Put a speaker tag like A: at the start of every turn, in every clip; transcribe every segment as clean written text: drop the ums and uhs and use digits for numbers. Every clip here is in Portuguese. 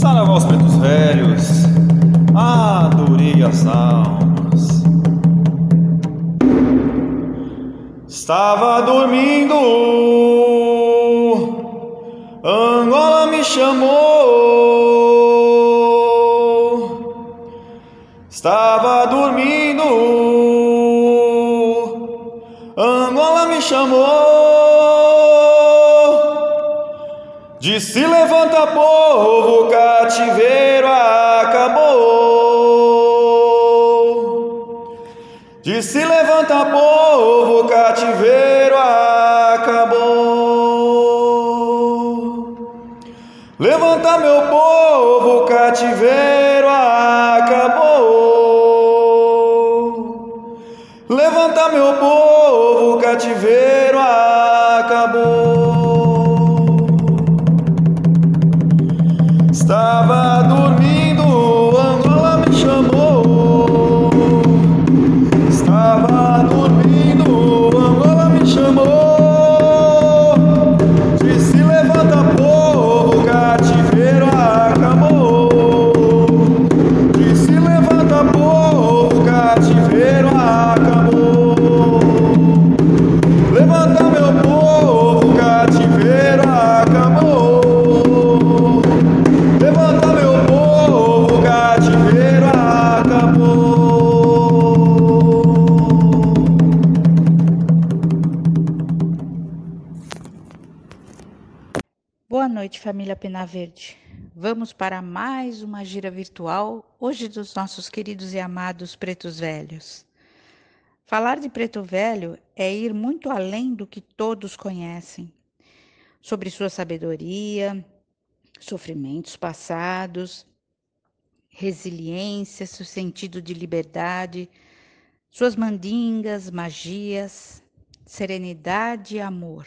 A: Saravá aos pretos velhos, adorei as almas. Estava dormindo, Angola me chamou. Estava dormindo, Angola me chamou. Disse: levanta, povo, o cativeiro acabou. Disse: levanta, povo, o cativeiro acabou. Levanta, meu povo, o cativeiro acabou. Levanta, meu povo, o cativeiro acabou. Estava dormindo, Angola me chamou. Estava dormindo, Angola me chamou. Disse: levanta, povo, o cativeiro acabou. Disse: levanta, povo, o cativeiro acabou. Levanta, meu povo, o cativeiro acabou. Levanta, meu povo, o cativeiro acabou.
B: Boa noite, família Pena Verde. Vamos para mais uma gira virtual, hoje dos nossos queridos e amados pretos velhos. Falar de preto velho é ir muito além do que todos conhecem, sobre sua sabedoria, sofrimentos passados, resiliência, seu sentido de liberdade, suas mandingas, magias, serenidade e amor.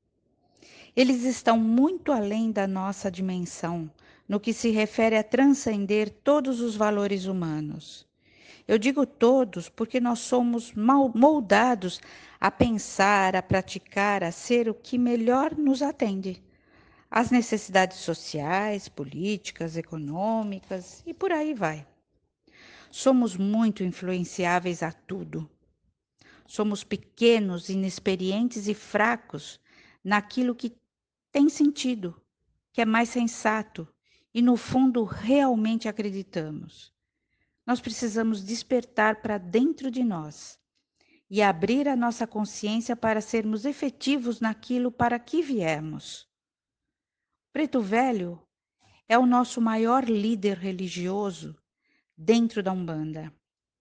B: Eles estão muito além da nossa dimensão, no que se refere a transcender todos os valores humanos. Eu digo todos porque nós somos moldados a pensar, a praticar, a ser o que melhor nos atende. As necessidades sociais, políticas, econômicas e por aí vai. Somos muito influenciáveis a tudo. Somos pequenos, inexperientes e fracos naquilo que tem sentido, que é mais sensato e, no fundo, realmente acreditamos. Nós precisamos despertar para dentro de nós e abrir a nossa consciência para sermos efetivos naquilo para que viemos. Preto Velho é o nosso maior líder religioso dentro da Umbanda.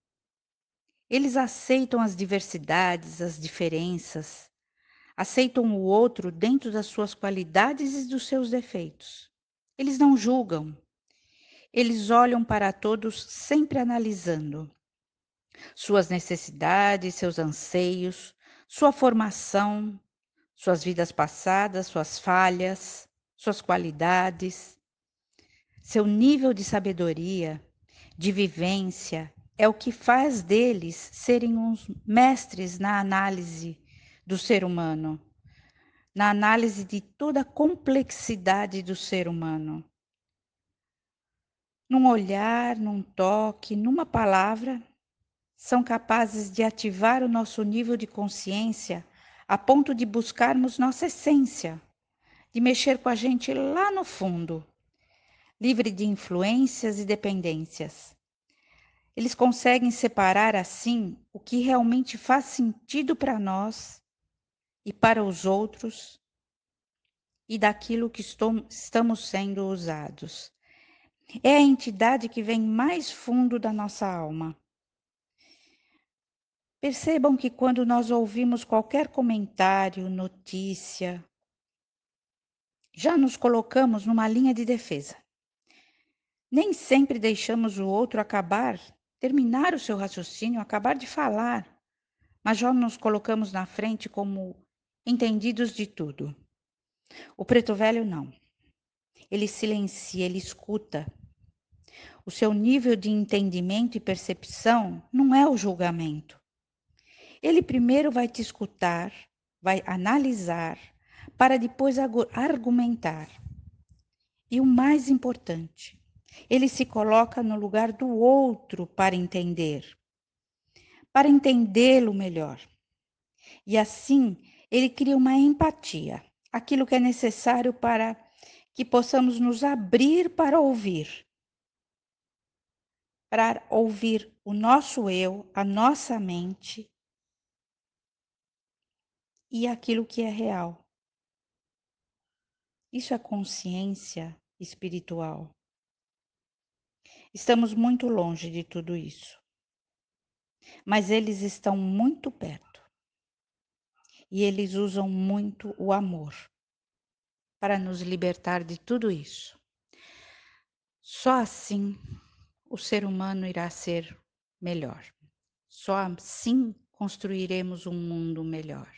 B: Eles aceitam as diversidades, as diferenças, aceitam o outro dentro das suas qualidades e dos seus defeitos. Eles não julgam. Eles olham para todos sempre analisando suas necessidades, seus anseios, sua formação, suas vidas passadas, suas falhas, suas qualidades. Seu nível de sabedoria, de vivência, é o que faz deles serem uns mestres na análise do ser humano, na análise de toda a complexidade do ser humano. Num olhar, num toque, numa palavra, são capazes de ativar o nosso nível de consciência a ponto de buscarmos nossa essência, de mexer com a gente lá no fundo, livre de influências e dependências. Eles conseguem separar assim o que realmente faz sentido para nós e para os outros e daquilo que estamos sendo usados. É a entidade que vem mais fundo da nossa alma. Percebam que quando nós ouvimos qualquer comentário, notícia, já nos colocamos numa linha de defesa. Nem sempre deixamos o outro terminar o seu raciocínio, acabar de falar, mas já nos colocamos na frente como entendidos de tudo. O preto velho não. Ele silencia, ele escuta. O seu nível de entendimento e percepção não é o julgamento. Ele primeiro vai te escutar, vai analisar, para depois argumentar. E o mais importante, Ele se coloca no lugar do outro para entendê-lo melhor. E assim, ele cria uma empatia, aquilo que é necessário para que possamos nos abrir para ouvir o nosso eu, a nossa mente e aquilo que é real. Isso é consciência espiritual. Estamos muito longe de tudo isso, mas eles estão muito perto e eles usam muito o amor para nos libertar de tudo isso. Só assim o ser humano irá ser melhor. Só assim construiremos um mundo melhor,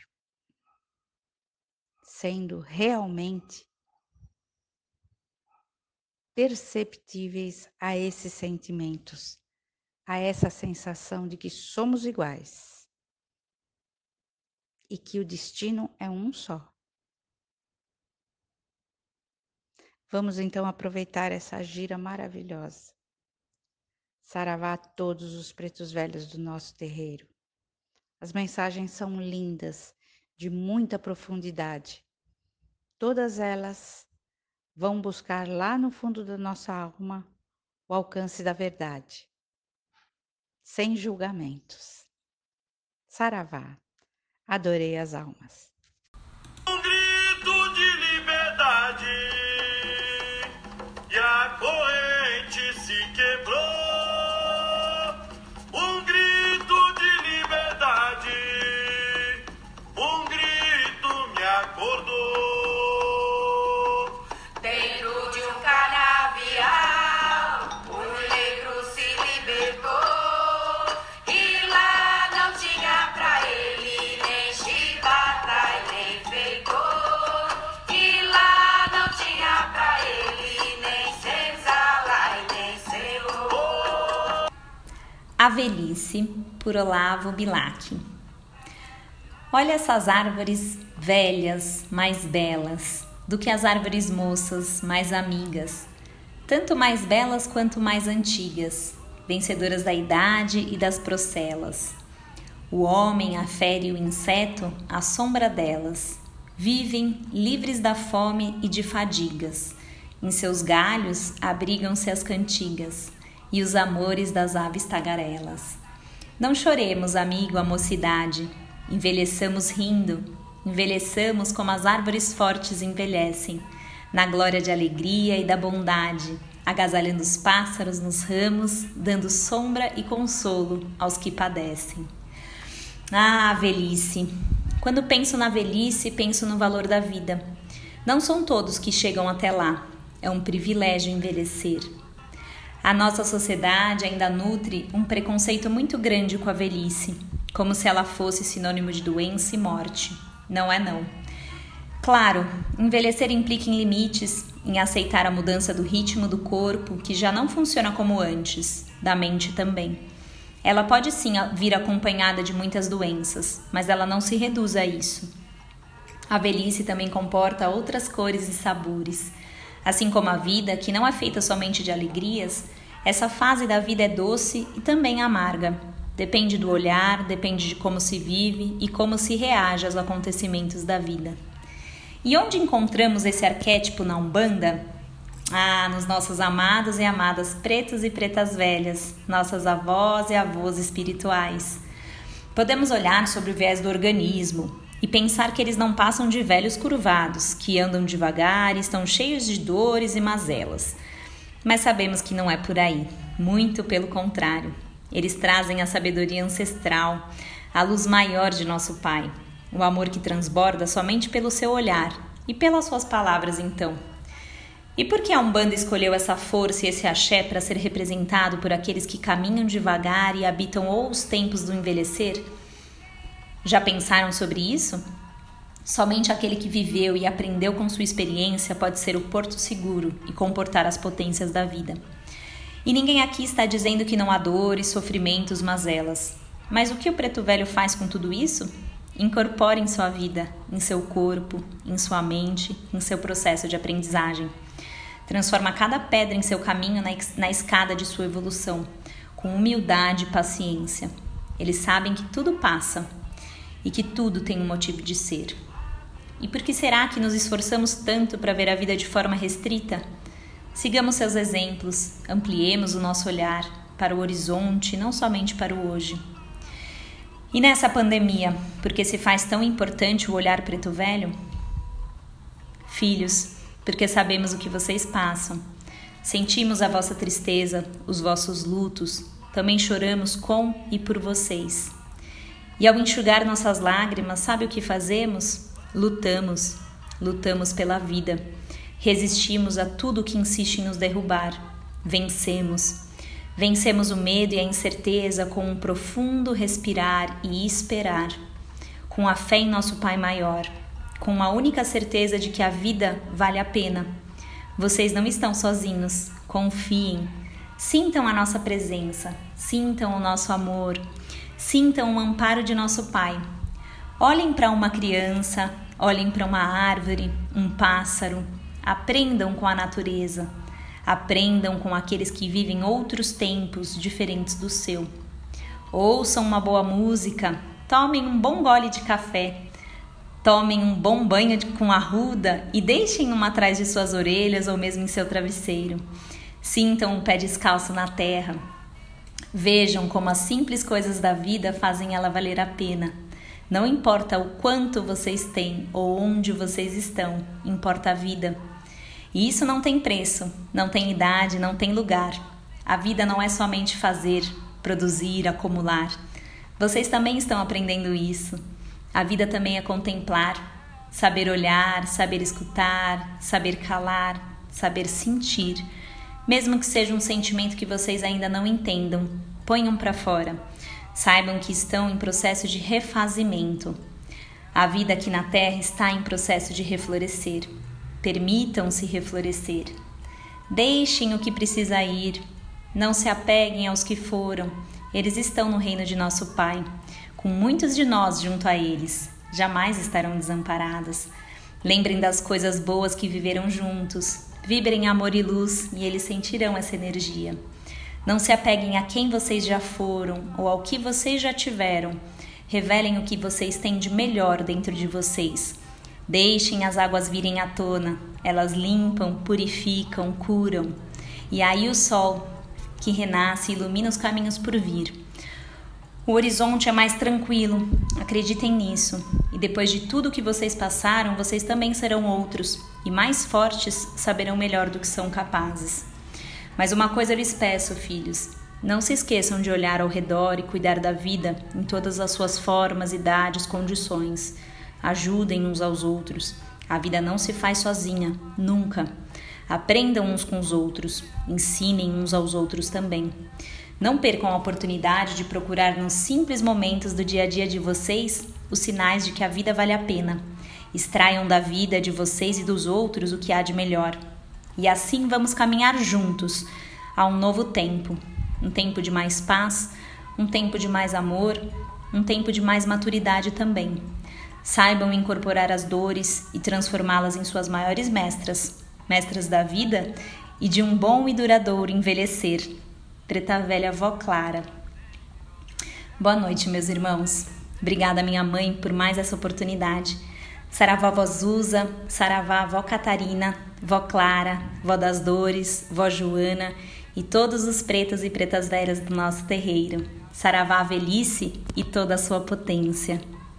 B: sendo realmente perceptíveis a esses sentimentos, a essa sensação de que somos iguais e que o destino é um só. Vamos então aproveitar essa gira maravilhosa. Saravá a todos os pretos velhos do nosso terreiro. As mensagens são lindas, de muita profundidade. Todas elas vão buscar lá no fundo da nossa alma o alcance da verdade, sem julgamentos. Saravá, adorei as almas.
A: Um grito de liberdade e a corrente se quebrou. Um grito de liberdade, um grito me acordou.
C: Dentro de um canavial, o negro se libertou. E lá não tinha pra ele nem chibata e nem feitor. E lá não tinha pra ele nem senzala e nem senhor.
D: A Velhice, por Olavo Bilac. Olha essas árvores velhas, mais belas do que as árvores moças, mais amigas, tanto mais belas quanto mais antigas, vencedoras da idade e das procelas. O homem, a fera e o inseto, à sombra delas, vivem livres da fome e de fadigas. Em seus galhos abrigam-se as cantigas e os amores das aves tagarelas. Não choremos, amigo, a mocidade, envelheçamos rindo, envelheçamos como as árvores fortes envelhecem, na glória de alegria e da bondade, agasalhando os pássaros nos ramos, dando sombra e consolo aos que padecem. Ah, velhice! Quando penso na velhice, penso no valor da vida. Não são todos que chegam até lá. É um privilégio envelhecer. A nossa sociedade ainda nutre um preconceito muito grande com a velhice, como se ela fosse sinônimo de doença e morte. Não é não. Claro, envelhecer implica em limites, em aceitar a mudança do ritmo do corpo, que já não funciona como antes, da mente também. Ela pode sim vir acompanhada de muitas doenças, mas ela não se reduz a isso. A velhice também comporta outras cores e sabores. Assim como a vida, que não é feita somente de alegrias, essa fase da vida é doce e também amarga. Depende do olhar, depende de como se vive e como se reage aos acontecimentos da vida. E onde encontramos esse arquétipo na Umbanda? Ah, nos nossos amados e amadas pretos e pretas velhas, nossas avós e avós espirituais. Podemos olhar sobre o viés do organismo e pensar que eles não passam de velhos curvados, que andam devagar e estão cheios de dores e mazelas. Mas sabemos que não é por aí, muito pelo contrário. Eles trazem a sabedoria ancestral, a luz maior de nosso Pai, o amor que transborda somente pelo seu olhar e pelas suas palavras então. E por que a Umbanda escolheu essa força e esse axé para ser representado por aqueles que caminham devagar e habitam os tempos do envelhecer? Já pensaram sobre isso? Somente aquele que viveu e aprendeu com sua experiência pode ser o porto seguro e comportar as potências da vida. E ninguém aqui está dizendo que não há dores, sofrimentos, mazelas. Mas o que o preto velho faz com tudo isso? Incorpora em sua vida, em seu corpo, em sua mente, em seu processo de aprendizagem. Transforma cada pedra em seu caminho na escada de sua evolução, com humildade e paciência. Eles sabem que tudo passa e que tudo tem um motivo de ser. E por que será que nos esforçamos tanto para ver a vida de forma restrita? Sigamos seus exemplos, ampliemos o nosso olhar para o horizonte, não somente para o hoje. E nessa pandemia, por que se faz tão importante o olhar preto velho? Filhos, porque sabemos o que vocês passam. Sentimos a vossa tristeza, os vossos lutos, também choramos com e por vocês. E ao enxugar nossas lágrimas, sabe o que fazemos? Lutamos pela vida. Resistimos a tudo que insiste em nos derrubar. Vencemos o medo e a incerteza com um profundo respirar e esperar, com a fé em nosso Pai Maior, com a única certeza de que a vida vale a pena. Vocês não estão sozinhos, confiem, sintam a nossa presença, sintam o nosso amor, sintam o amparo de nosso Pai. Olhem para uma criança, olhem para uma árvore, um pássaro, aprendam com a natureza. Aprendam com aqueles que vivem outros tempos diferentes do seu. Ouçam uma boa música, tomem um bom gole de café, tomem um bom banho com arruda e deixem uma atrás de suas orelhas ou mesmo em seu travesseiro. Sintam o pé descalço na terra. Vejam como as simples coisas da vida fazem ela valer a pena. Não importa o quanto vocês têm ou onde vocês estão, importa a vida. E isso não tem preço, não tem idade, não tem lugar. A vida não é somente fazer, produzir, acumular. Vocês também estão aprendendo isso. A vida também é contemplar, saber olhar, saber escutar, saber calar, saber sentir. Mesmo que seja um sentimento que vocês ainda não entendam, ponham para fora. Saibam que estão em processo de refazimento. A vida aqui na Terra está em processo de reflorescer. Permitam-se reflorescer. Deixem o que precisa ir. Não se apeguem aos que foram. Eles estão no reino de nosso Pai, com muitos de nós junto a eles. Jamais estarão desamparados. Lembrem das coisas boas que viveram juntos. Vibrem amor e luz e eles sentirão essa energia. Não se apeguem a quem vocês já foram ou ao que vocês já tiveram. Revelem o que vocês têm de melhor dentro de vocês. Deixem as águas virem à tona, elas limpam, purificam, curam. E aí o sol, que renasce, ilumina os caminhos por vir. O horizonte é mais tranquilo, acreditem nisso. E depois de tudo que vocês passaram, vocês também serão outros. E mais fortes saberão melhor do que são capazes. Mas uma coisa eu lhes peço, filhos. Não se esqueçam de olhar ao redor e cuidar da vida em todas as suas formas, idades, condições. Ajudem uns aos outros. A vida não se faz sozinha, nunca. Aprendam uns com os outros, ensinem uns aos outros também. Não percam a oportunidade de procurar nos simples momentos do dia a dia de vocês os sinais de que a vida vale a pena. Extraiam da vida de vocês e dos outros o que há de melhor. E assim vamos caminhar juntos a um novo tempo. Um tempo de mais paz, um tempo de mais amor, um tempo de mais maturidade também. Saibam incorporar as dores e transformá-las em suas maiores mestras da vida e de um bom e duradouro envelhecer. Preta Velha Vó Clara. Boa noite, meus irmãos. Obrigada, minha mãe, por mais essa oportunidade. Saravá Vó Zuza, Saravá Vó Catarina, Vó Clara, Vó das Dores, Vó Joana e todos os pretos e pretas velhas do nosso terreiro. Saravá a velhice e toda a sua potência.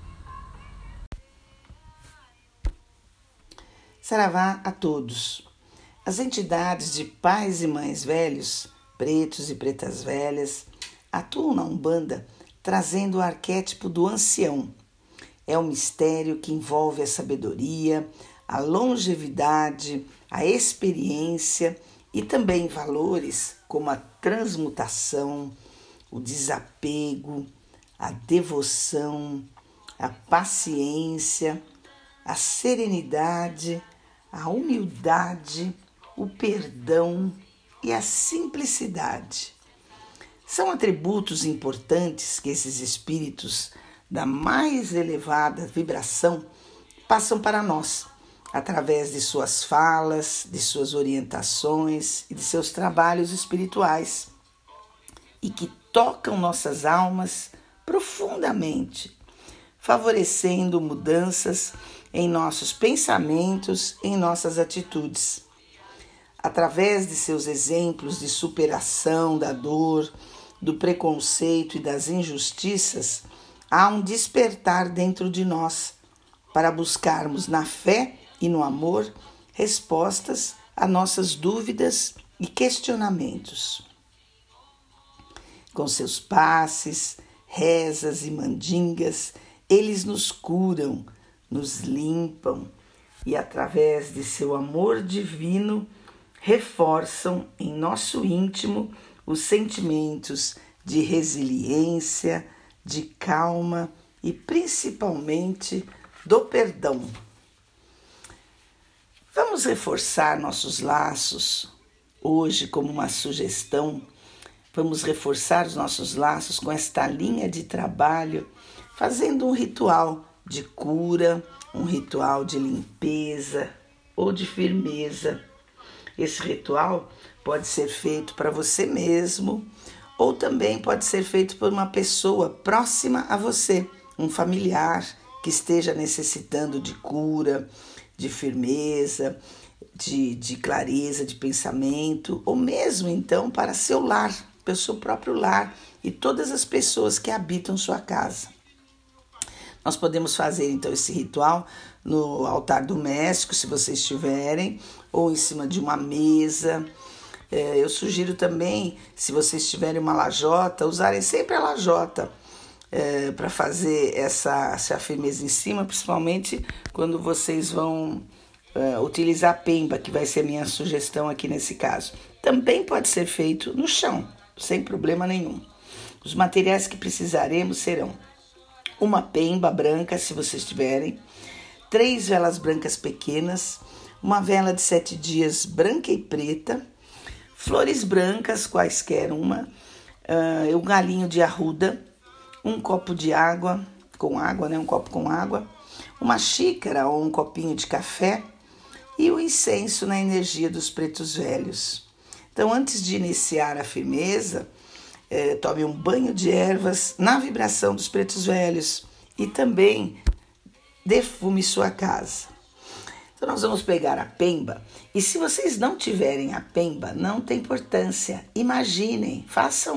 E: Saravá a todos. As entidades de pais e mães velhos, pretos e pretas velhas, atuam na Umbanda trazendo o arquétipo do ancião. É um mistério que envolve a sabedoria, a longevidade, a experiência e também valores como a transmutação, o desapego, a devoção, a paciência, a serenidade, a humildade, o perdão e a simplicidade. São atributos importantes que esses espíritos da mais elevada vibração passam para nós, através de suas falas, de suas orientações e de seus trabalhos espirituais, e que tocam nossas almas profundamente, favorecendo mudanças em nossos pensamentos, em nossas atitudes. Através de seus exemplos de superação da dor, do preconceito e das injustiças, há um despertar dentro de nós para buscarmos na fé e no amor respostas a nossas dúvidas e questionamentos. Com seus passes, rezas e mandingas, eles nos curam, nos limpam e, através de seu amor divino, reforçam em nosso íntimo os sentimentos de resiliência, de calma e principalmente do perdão. Vamos reforçar nossos laços hoje como uma sugestão. Vamos reforçar os nossos laços com esta linha de trabalho, fazendo um ritual de cura, um ritual de limpeza ou de firmeza. Esse ritual pode ser feito para você mesmo ou também pode ser feito por uma pessoa próxima a você, um familiar que esteja necessitando de cura, de firmeza, de clareza de pensamento, ou mesmo então para seu lar, para o seu próprio lar e todas as pessoas que habitam sua casa. Nós podemos fazer então esse ritual no altar doméstico, se vocês tiverem, ou em cima de uma mesa. Eu sugiro também, se vocês tiverem uma lajota, usarem sempre a lajota para fazer essa firmeza em cima, principalmente quando vocês vão utilizar a pemba, que vai ser a minha sugestão aqui nesse caso. Também pode ser feito no chão, sem problema nenhum. Os materiais que precisaremos serão uma pemba branca, se vocês tiverem, 3 velas brancas pequenas, uma vela de 7 dias branca e preta, flores brancas, quaisquer uma, um galinho de arruda, um copo de água, um copo com água, uma xícara ou um copinho de café e o incenso na energia dos pretos velhos. Então, antes de iniciar a firmeza, tome um banho de ervas na vibração dos pretos velhos e também defume sua casa. Então nós vamos pegar a pemba e se vocês não tiverem a pemba, não tem importância. Imaginem, façam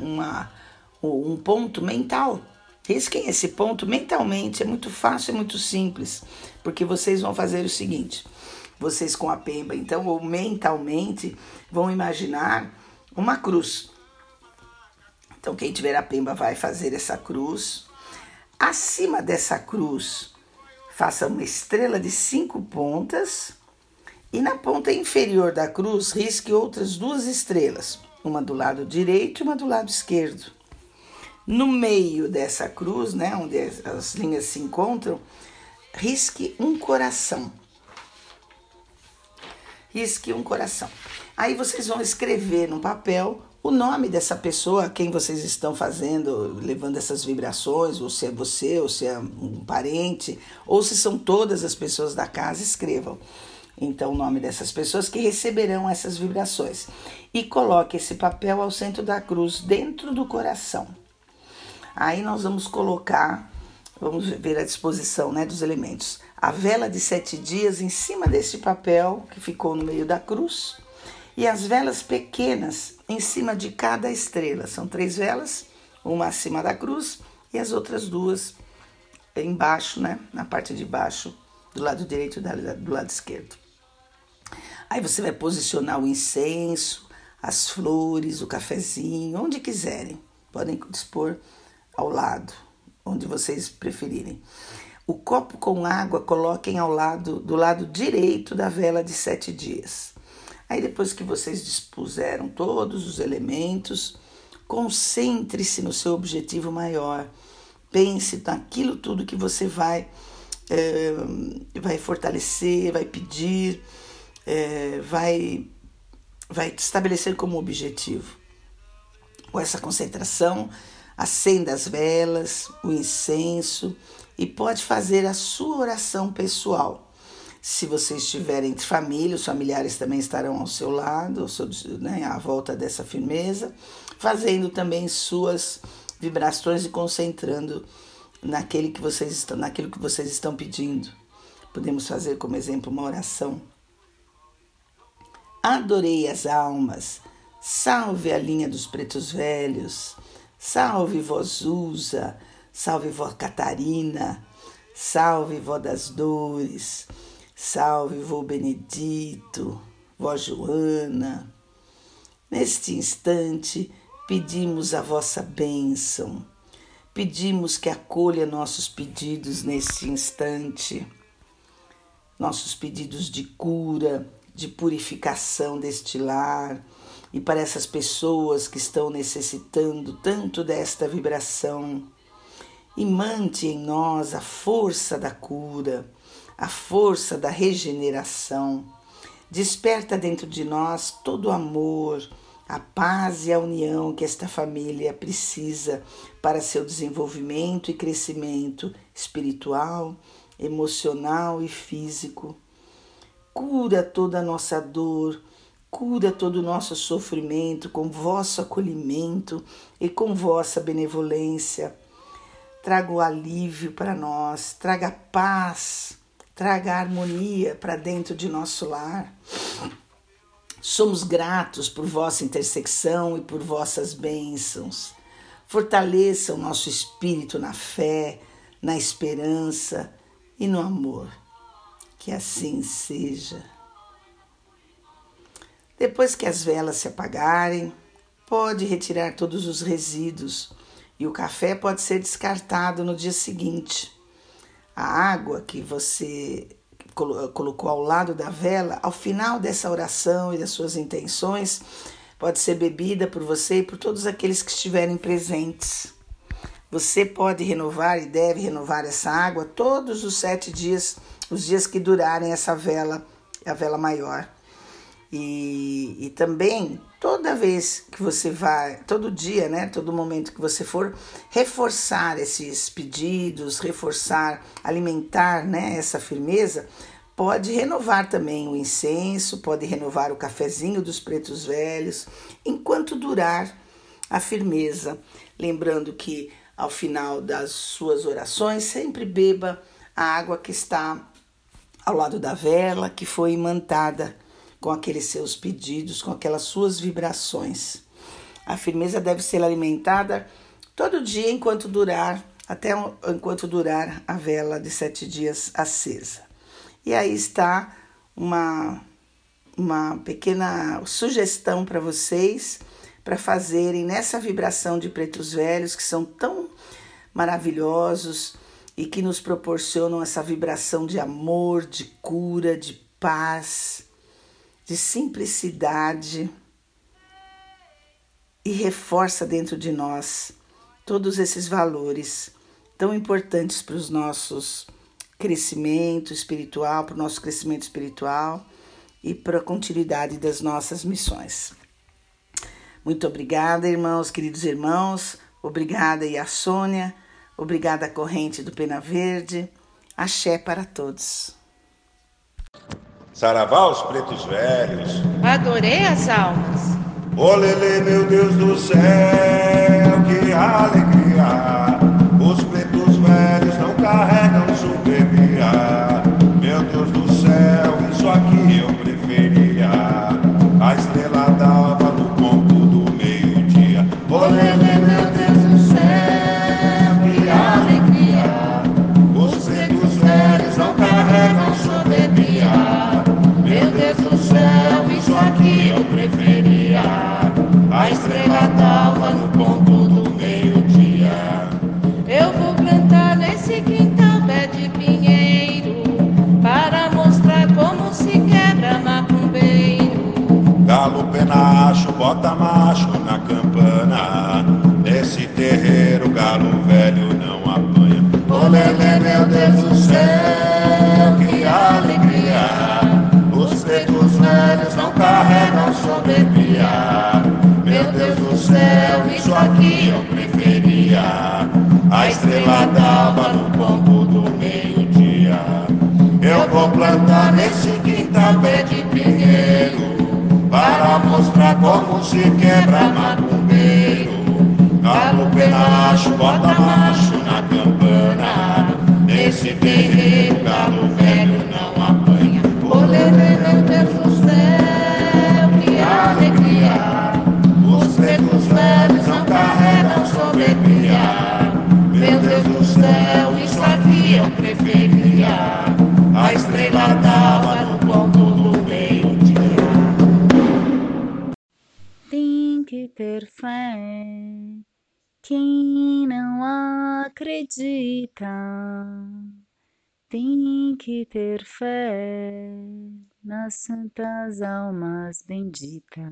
E: um ponto mental. Risquem esse ponto mentalmente, é muito fácil, é muito simples, porque vocês vão fazer o seguinte, vocês com a pemba, então, ou mentalmente, vão imaginar uma cruz. Então, quem tiver a pemba vai fazer essa cruz. Acima dessa cruz, faça uma estrela de 5 pontas e na ponta inferior da cruz, risque outras 2 estrelas, uma do lado direito e uma do lado esquerdo. No meio dessa cruz, onde as linhas se encontram, risque um coração. Risque um coração. Aí vocês vão escrever no papel o nome dessa pessoa a quem vocês estão fazendo, levando essas vibrações, ou se é você, ou se é um parente, ou se são todas as pessoas da casa, escrevam. Então, o nome dessas pessoas que receberão essas vibrações. E coloque esse papel ao centro da cruz, dentro do coração. Aí nós vamos colocar, vamos ver a disposição dos elementos. A vela de 7 dias em cima desse papel que ficou no meio da cruz. E as velas pequenas em cima de cada estrela. São 3 velas, uma acima da cruz e as outras 2 embaixo, na parte de baixo, do lado direito e do lado esquerdo. Aí você vai posicionar o incenso, as flores, o cafezinho, onde quiserem. Podem dispor ao lado, onde vocês preferirem. O copo com água coloquem do lado direito da vela de 7 dias. Aí depois que vocês dispuseram todos os elementos, concentre-se no seu objetivo maior. Pense naquilo tudo que você vai fortalecer, vai pedir, vai estabelecer como objetivo. Com essa concentração, acenda as velas, o incenso e pode fazer a sua oração pessoal. Se você estiver entre família, os familiares também estarão ao seu lado, à volta dessa firmeza, fazendo também suas vibrações e concentrando naquilo que vocês estão pedindo. Podemos fazer como exemplo uma oração. Adorei as almas, salve a linha dos pretos velhos, salve vó Zusa, salve vó Catarina, salve vó das dores, salve vô Benedito, vó Joana. Neste instante, pedimos a vossa bênção, pedimos que acolha nossos pedidos neste instante, nossos pedidos de cura, de purificação deste lar, e para essas pessoas que estão necessitando tanto desta vibração. E mante em nós a força da cura, a força da regeneração. Desperta dentro de nós todo o amor, a paz e a união que esta família precisa para seu desenvolvimento e crescimento espiritual, emocional e físico. Cura toda a nossa dor, cura todo o nosso sofrimento com vosso acolhimento e com vossa benevolência. Traga o alívio para nós, traga paz, traga harmonia para dentro de nosso lar. Somos gratos por vossa intersecção e por vossas bênçãos. Fortaleça o nosso espírito na fé, na esperança e no amor. Que assim seja. Depois que as velas se apagarem, pode retirar todos os resíduos e o café pode ser descartado no dia seguinte. A água que você colocou ao lado da vela, ao final dessa oração e das suas intenções, pode ser bebida por você e por todos aqueles que estiverem presentes. Você pode renovar e deve renovar essa água todos os 7 dias, os dias que durarem essa vela, a vela maior. E também, toda vez que você vai, todo dia, todo momento que você for reforçar esses pedidos, alimentar, essa firmeza, pode renovar também o incenso, pode renovar o cafezinho dos pretos velhos, enquanto durar a firmeza. Lembrando que ao final das suas orações, sempre beba a água que está ao lado da vela, que foi imantada com aqueles seus pedidos, com aquelas suas vibrações. A firmeza deve ser alimentada todo dia enquanto durar a vela de 7 dias acesa. E aí está uma pequena sugestão para vocês, para fazerem nessa vibração de pretos velhos, que são tão maravilhosos e que nos proporcionam essa vibração de amor, de cura, de paz, de simplicidade, e reforça dentro de nós todos esses valores tão importantes para o nosso crescimento espiritual e para a continuidade das nossas missões. Muito obrigada, irmãos, queridos irmãos. Obrigada, Sônia. Obrigada, Corrente do Pena Verde. Axé para todos.
A: Saravá os pretos velhos.
B: Adorei as almas.
A: Olele, meu Deus do céu, que alegria. Os pretos velhos não carregam soberania. Meu Deus do céu, isso aqui eu preferia. A estrela d'alva no ponto do meio-dia. Olele, meu Deus do céu, que alegria. Os pretos velhos não carregam soberania. Meu Deus do céu, isso aqui eu preferia. A estrela d'alva no ponto do meio-dia.
B: Eu vou plantar nesse quintal pé de pinheiro, para mostrar como se quebra macumbeiro.
A: Galo penacho, bota macho na campana. Nesse terreiro, galo velho não apanha. Olele, meu Deus do céu, que alegria. Os pretos velhos não carregam soberania. Meu Deus do céu, isso aqui eu preferia. A estrela d'alva no ponto do meio-dia. Eu vou plantar como se quebra macumbeiro. Galo penacho, bota macho na campana. Nesse terreiro, galo velho não apanha. Olê, meu Deus do céu, que alegria! Os pretos velhos não carregam soberania. Meu Deus do céu, isso aqui eu preferia. A estrela d'alva no ponto do meio-dia.
F: Tem que ter fé. Quem não acredita tem que ter fé nas santas almas benditas.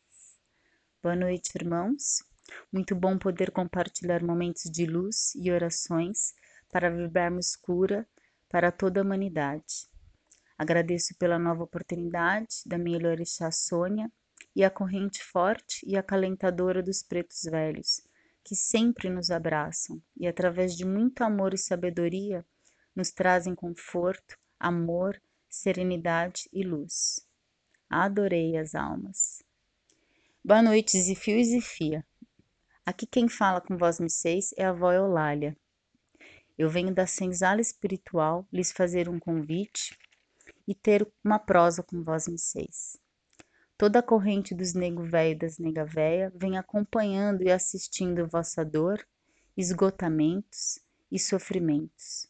F: Boa noite, irmãos. Muito bom poder compartilhar momentos de luz e orações para vibrarmos cura para toda a humanidade. Agradeço pela nova oportunidade da minha Ilorixá Sônia e a corrente forte e acalentadora dos pretos velhos, que sempre nos abraçam e, através de muito amor e sabedoria, nos trazem conforto, amor, serenidade e luz. Adorei as almas. Boa noite, Zifio e Zifia. Aqui quem fala com vós vocês é a avó Eulália. Eu venho da senzala espiritual lhes fazer um convite e ter uma prosa com vós vocês. Toda a corrente dos nego véio e das nega véia vem acompanhando e assistindo vossa dor, esgotamentos e sofrimentos.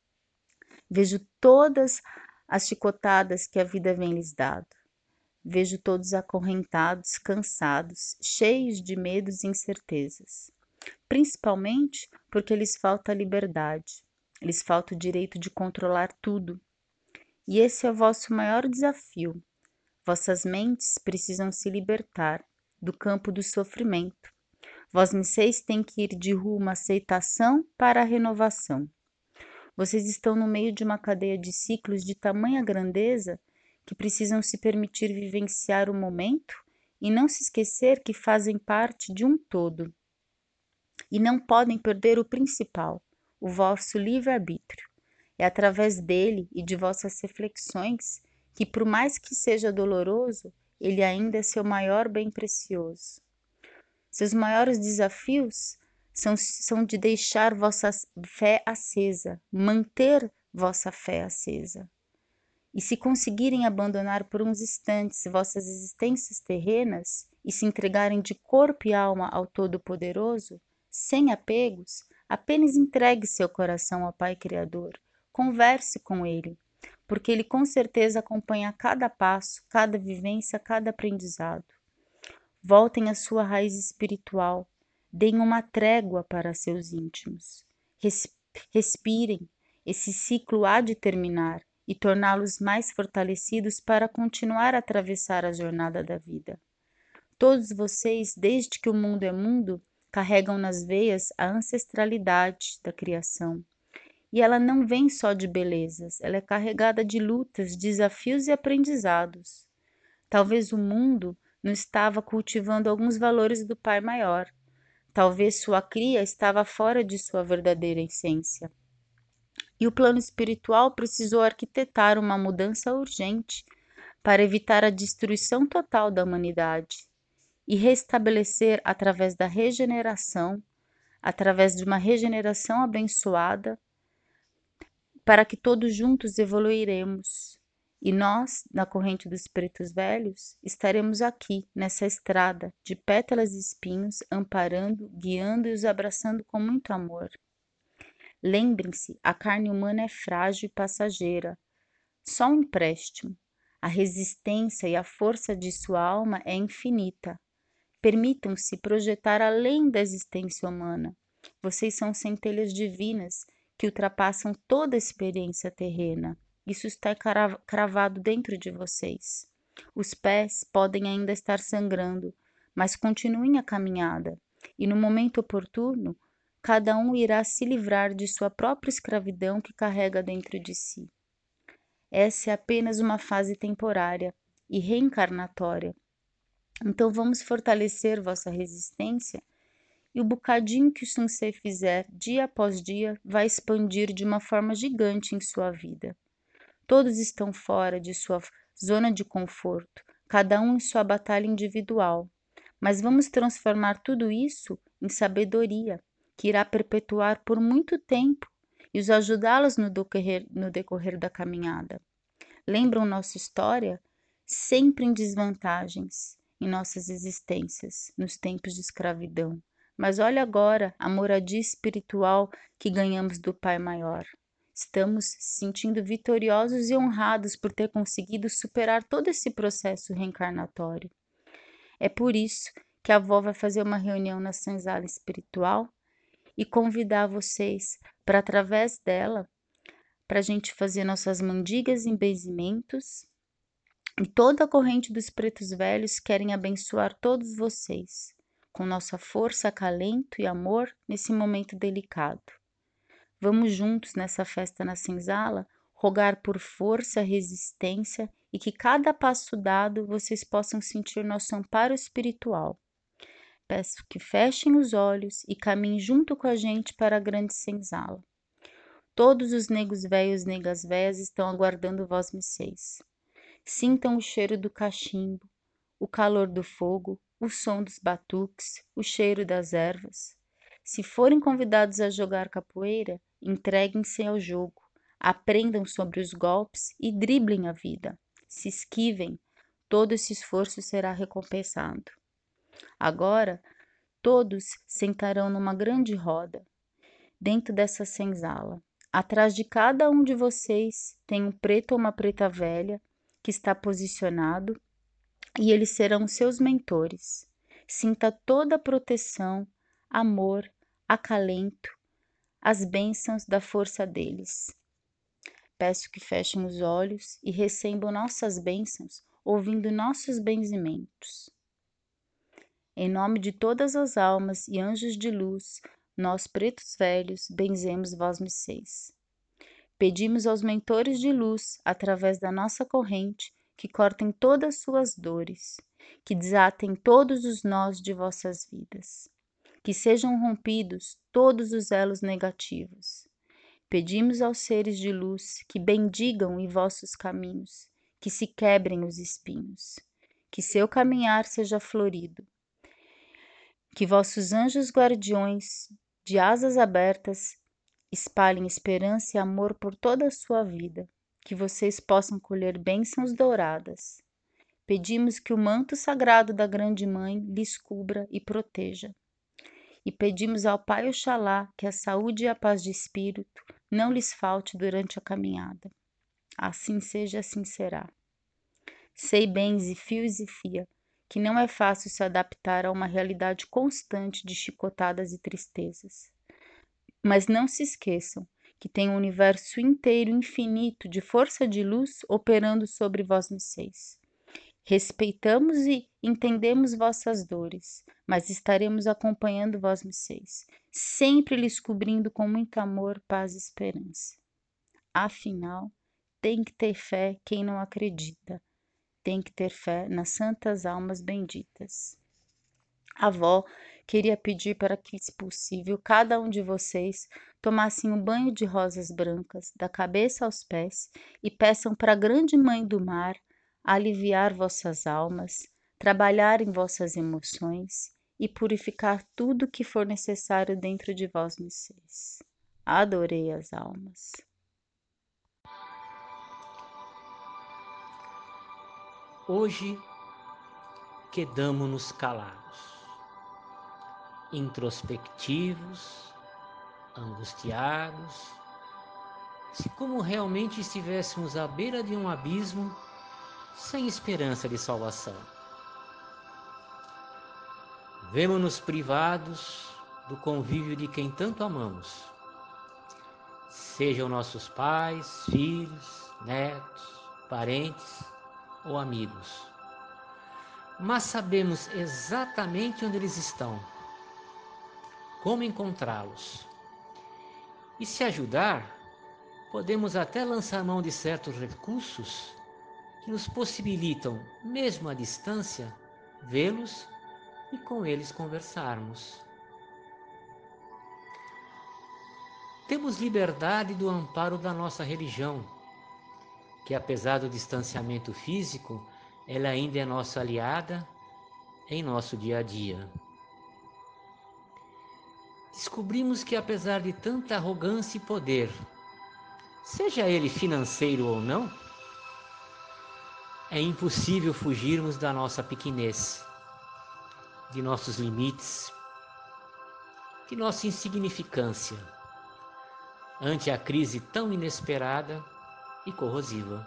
F: Vejo todas as chicotadas que a vida vem lhes dado. Vejo todos acorrentados, cansados, cheios de medos e incertezas. Principalmente porque lhes falta a liberdade, lhes falta o direito de controlar tudo. E esse é o vosso maior desafio. Vossas mentes precisam se libertar do campo do sofrimento. Vós vocês têm que ir de rumo à aceitação para a renovação. Vocês estão no meio de uma cadeia de ciclos de tamanha grandeza que precisam se permitir vivenciar o momento e não se esquecer que fazem parte de um todo. E não podem perder o principal, o vosso livre-arbítrio. É através dele e de vossas reflexões que, por mais que seja doloroso, ele ainda é seu maior bem precioso. Seus maiores desafios são de deixar vossa fé acesa, manter vossa fé acesa. E se conseguirem abandonar por uns instantes vossas existências terrenas e se entregarem de corpo e alma ao Todo-Poderoso, sem apegos, apenas entregue seu coração ao Pai Criador, converse com Ele, porque Ele com certeza acompanha cada passo, cada vivência, cada aprendizado. Voltem à sua raiz espiritual, deem uma trégua para seus íntimos. Respirem, esse ciclo há de terminar e torná-los mais fortalecidos para continuar a atravessar a jornada da vida. Todos vocês, desde que o mundo é mundo, carregam nas veias a ancestralidade da criação. E ela não vem só de belezas, ela é carregada de lutas, desafios e aprendizados. Talvez o mundo não estava cultivando alguns valores do Pai Maior. Talvez sua cria estava fora de sua verdadeira essência. E o plano espiritual precisou arquitetar uma mudança urgente para evitar a destruição total da humanidade e restabelecer através da regeneração, através de uma regeneração abençoada, para que todos juntos evoluiremos. E nós, na corrente dos pretos velhos, estaremos aqui, nessa estrada, de pétalas e espinhos, amparando, guiando e os abraçando com muito amor. Lembrem-se, a carne humana é frágil e passageira, só um empréstimo. A resistência e a força de sua alma é infinita. Permitam-se projetar além da existência humana. Vocês são centelhas divinas que ultrapassam toda a experiência terrena. Isso está cravado dentro de vocês. Os pés podem ainda estar sangrando, mas continuem a caminhada, e no momento oportuno, cada um irá se livrar de sua própria escravidão que carrega dentro de si. Essa é apenas uma fase temporária e reencarnatória. Então vamos fortalecer vossa resistência e o bocadinho que o Sunsei fizer dia após dia vai expandir de uma forma gigante em sua vida. Todos estão fora de sua zona de conforto, cada um em sua batalha individual. Mas vamos transformar tudo isso em sabedoria, que irá perpetuar por muito tempo e os ajudá-los no decorrer da caminhada. Lembram nossa história? Sempre em desvantagens em nossas existências, nos tempos de escravidão. Mas olha agora a moradia espiritual que ganhamos do Pai Maior. Estamos se sentindo vitoriosos e honrados por ter conseguido superar todo esse processo reencarnatório. É por isso que a avó vai fazer uma reunião na senzala espiritual e convidar vocês para, através dela, para a gente fazer nossas mandigas em benzimentos. E toda a corrente dos pretos velhos querem abençoar todos vocês, com nossa força, acalento e amor nesse momento delicado. Vamos juntos nessa festa na senzala rogar por força, resistência e que cada passo dado vocês possam sentir nosso amparo espiritual. Peço que fechem os olhos e caminhem junto com a gente para a grande senzala. Todos os negros velhos e negas velhas estão aguardando vós misseis. Sintam o cheiro do cachimbo, o calor do fogo, o som dos batuques, o cheiro das ervas. Se forem convidados a jogar capoeira, entreguem-se ao jogo, aprendam sobre os golpes e driblem a vida. Se esquivem, todo esse esforço será recompensado. Agora, todos sentarão numa grande roda, dentro dessa senzala. Atrás de cada um de vocês tem um preto ou uma preta velha que está posicionado e eles serão seus mentores. Sinta toda a proteção, amor, acalento, as bênçãos da força deles. Peço que fechem os olhos e recebam nossas bênçãos, ouvindo nossos benzimentos. Em nome de todas as almas e anjos de luz, nós pretos velhos benzemos vós misseis. Pedimos aos mentores de luz, através da nossa corrente, que cortem todas suas dores, que desatem todos os nós de vossas vidas, que sejam rompidos todos os elos negativos. Pedimos aos seres de luz que bendigam em vossos caminhos, que se quebrem os espinhos, que seu caminhar seja florido, que vossos anjos guardiões de asas abertas espalhem esperança e amor por toda a sua vida, que vocês possam colher bênçãos douradas. Pedimos que o manto sagrado da Grande Mãe lhes cubra e proteja. E pedimos ao Pai Oxalá que a saúde e a paz de espírito não lhes falte durante a caminhada. Assim seja, assim será. Sei bem, Zifio e Zifia, que não é fácil se adaptar a uma realidade constante de chicotadas e tristezas. Mas não se esqueçam que tem um universo inteiro infinito de força de luz operando sobre vós misseis. Respeitamos e entendemos vossas dores, mas estaremos acompanhando vós misseis, sempre lhes cobrindo com muito amor, paz e esperança. Afinal, tem que ter fé quem não acredita, tem que ter fé nas santas almas benditas. A avó queria pedir para que, se possível, cada um de vocês tomassem um banho de rosas brancas, da cabeça aos pés, e peçam para a grande mãe do mar aliviar vossas almas, trabalhar em vossas emoções e purificar tudo o que for necessário dentro de vós misseis. Adorei as almas.
G: Hoje quedamo-nos calados, introspectivos, angustiados, se como realmente estivéssemos à beira de um abismo sem esperança de salvação. Vemo-nos privados do convívio de quem tanto amamos, sejam nossos pais, filhos, netos, parentes ou amigos. Mas sabemos exatamente onde eles estão, como encontrá-los. E se ajudar, podemos até lançar mão de certos recursos que nos possibilitam, mesmo à distância, vê-los e com eles conversarmos. Temos liberdade do amparo da nossa religião, que apesar do distanciamento físico, ela ainda é nossa aliada em nosso dia a dia. Descobrimos que, apesar de tanta arrogância e poder, seja ele financeiro ou não, é impossível fugirmos da nossa pequenez, de nossos limites, de nossa insignificância ante a crise tão inesperada e corrosiva.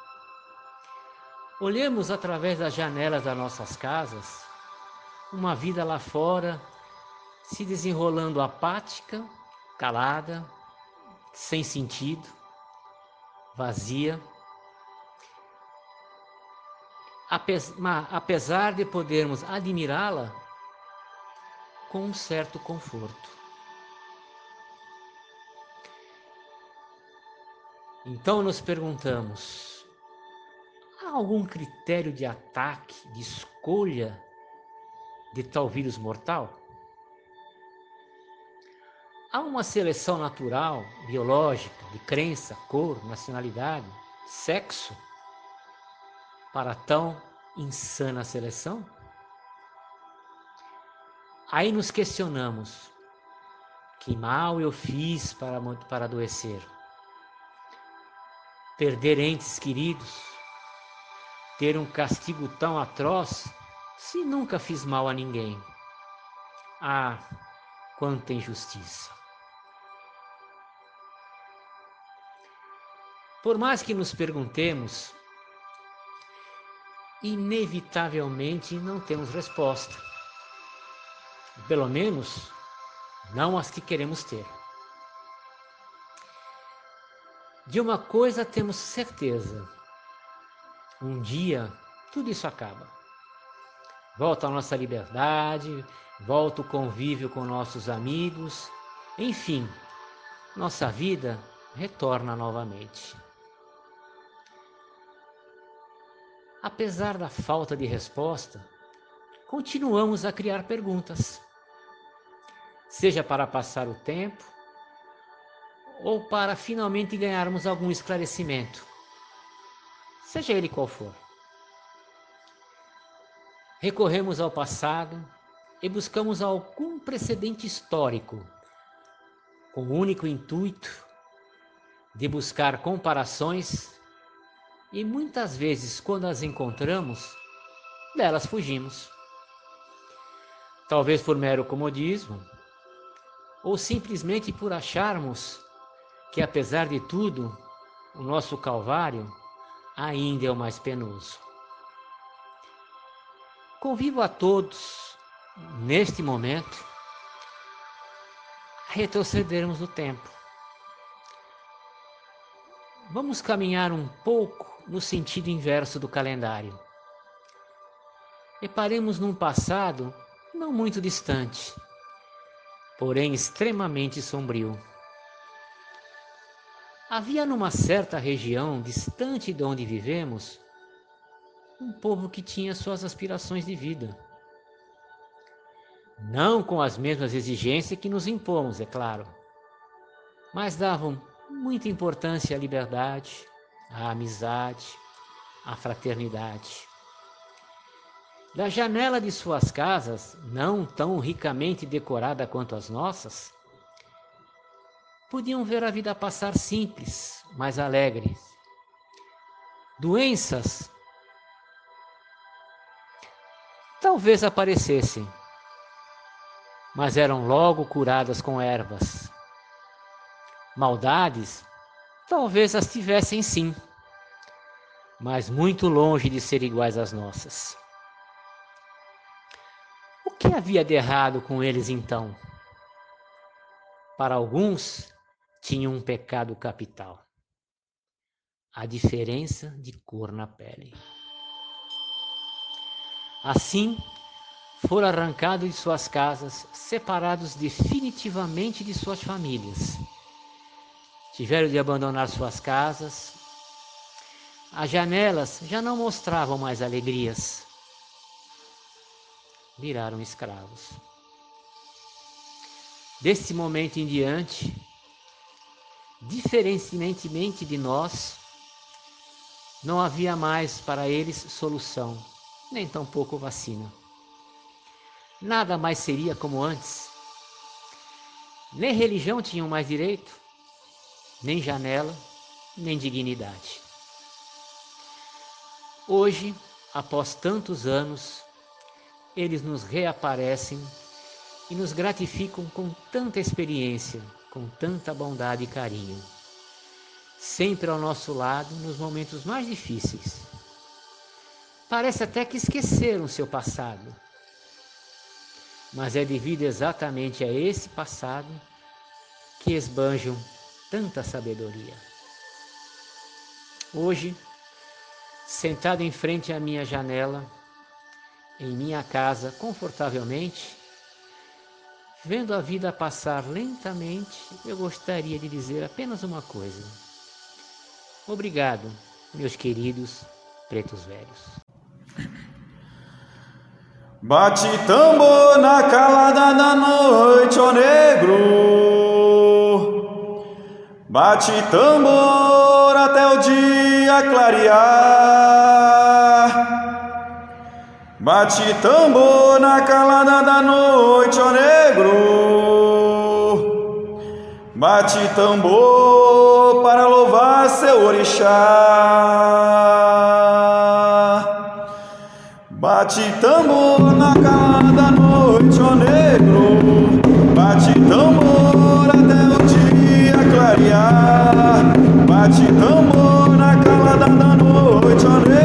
G: Olhemos através das janelas das nossas casas uma vida lá fora se desenrolando apática, calada, sem sentido, vazia, apesar de podermos admirá-la com um certo conforto. Então nos perguntamos: há algum critério de ataque, de escolha de tal vírus mortal? Há uma seleção natural, biológica, de crença, cor, nacionalidade, sexo, para tão insana seleção? Aí nos questionamos: que mal eu fiz para adoecer? Perder entes queridos? Ter um castigo tão atroz, se nunca fiz mal a ninguém? Ah, quanta injustiça! Por mais que nos perguntemos, inevitavelmente não temos resposta. Pelo menos, não as que queremos ter. De uma coisa temos certeza: um dia tudo isso acaba. Volta a nossa liberdade, volta o convívio com nossos amigos, enfim, nossa vida retorna novamente. Apesar da falta de resposta, continuamos a criar perguntas, seja para passar o tempo ou para finalmente ganharmos algum esclarecimento, seja ele qual for. Recorremos ao passado e buscamos algum precedente histórico, com o único intuito de buscar comparações, e muitas vezes, quando as encontramos, delas fugimos. Talvez por mero comodismo, ou simplesmente por acharmos que, apesar de tudo, o nosso calvário ainda é o mais penoso. Convido a todos, neste momento, a retrocedermos no tempo. Vamos caminhar um pouco no sentido inverso do calendário. E paremos num passado não muito distante, porém extremamente sombrio. Havia numa certa região distante de onde vivemos um povo que tinha suas aspirações de vida. Não com as mesmas exigências que nos impomos, é claro, mas davam muita importância à liberdade, à amizade, à fraternidade. Da janela de suas casas, não tão ricamente decorada quanto as nossas, podiam ver a vida passar simples, mas alegre. Doenças talvez aparecessem, mas eram logo curadas com ervas. Maldades talvez as tivessem sim, mas muito longe de ser iguais às nossas. O que havia de errado com eles então? Para alguns, tinham um pecado capital: a diferença de cor na pele. Assim, foram arrancados de suas casas, separados definitivamente de suas famílias. Tiveram de abandonar suas casas. As janelas já não mostravam mais alegrias. Viraram escravos. Desse momento em diante, diferentemente de nós, Não havia mais para eles solução, nem tampouco vacina. Nada mais seria como antes. Nem religião tinham mais direito, nem janela, nem dignidade. Hoje, após tantos anos, eles nos reaparecem e nos gratificam com tanta experiência, com tanta bondade e carinho, sempre ao nosso lado nos momentos mais difíceis. Parece até que esqueceram seu passado, mas é devido exatamente a esse passado que esbanjam tanta sabedoria. Hoje, sentado em frente à minha janela, em minha casa, confortavelmente, vendo a vida passar lentamente, eu gostaria de dizer apenas uma coisa. Obrigado, meus queridos pretos velhos.
H: Bate tambor na calada da noite, ó negro. Bate tambor até o dia clarear. Bate tambor na calada da noite, ó negro. Bate tambor para louvar seu orixá. Bate tambor na calada da noite, ó negro. Bate tambor até o dia clarear. Bate tambor na calada da noite, ó negro.